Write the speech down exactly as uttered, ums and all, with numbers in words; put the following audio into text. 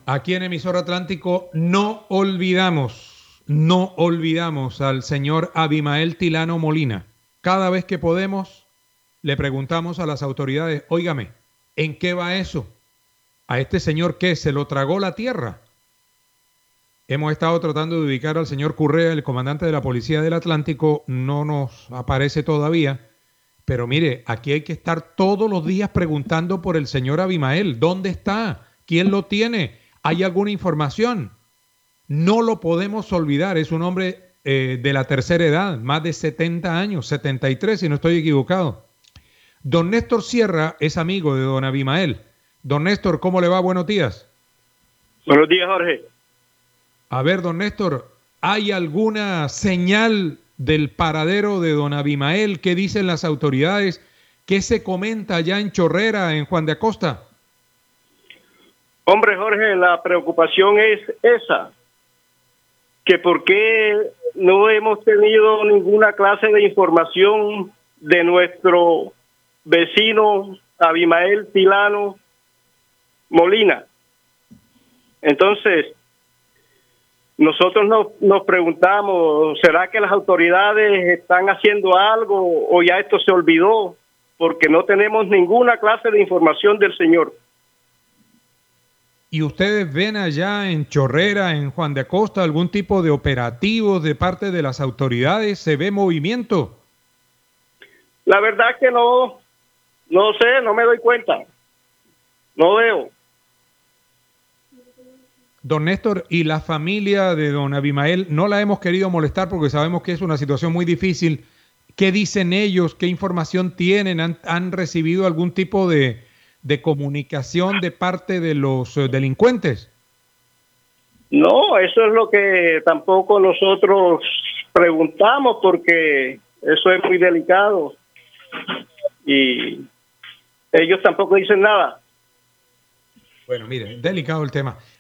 Aquí en Emisor Atlántico no olvidamos, no olvidamos al señor Abimael Tilano Molina. Cada vez que podemos, le preguntamos a las autoridades, óigame, ¿en qué va eso? ¿A este señor qué? ¿Se lo tragó la tierra? Hemos estado tratando de ubicar al señor Currea, el comandante de la Policía del Atlántico, no nos aparece todavía, pero mire, aquí hay que estar todos los días preguntando por el señor Abimael. ¿Dónde está? ¿Quién lo tiene? ¿Hay alguna información? No lo podemos olvidar, es un hombre eh, de la tercera edad, más de setenta años, setenta y tres si no estoy equivocado. Don Néstor Sierra es amigo de don Abimael. Don Néstor, ¿cómo le va? Buenos días. Buenos días, Jorge. A ver, don Néstor, ¿hay alguna señal del paradero de don Abimael? ¿Qué dicen las autoridades? ¿Qué se comenta allá en Chorrera, en Juan de Acosta? Hombre, Jorge, la preocupación es esa, que por qué no hemos tenido ninguna clase de información de nuestro vecino Abimael Tilano Molina. Entonces, nosotros nos, nos preguntamos, ¿será que las autoridades están haciendo algo o ya esto se olvidó? Porque no tenemos ninguna clase de información del señor. ¿Y ustedes ven allá en Chorrera, en Juan de Acosta, algún tipo de operativos de parte de las autoridades? ¿Se ve movimiento? La verdad que no, no sé, no me doy cuenta. No veo. Don Néstor, y la familia de don Abimael, no la hemos querido molestar porque sabemos que es una situación muy difícil. ¿Qué dicen ellos? ¿Qué información tienen? ¿Han, han recibido algún tipo de, de comunicación de parte de los eh, delincuentes? No, eso es lo que tampoco nosotros preguntamos porque eso es muy delicado y ellos tampoco dicen nada. Bueno, mire, delicado el tema.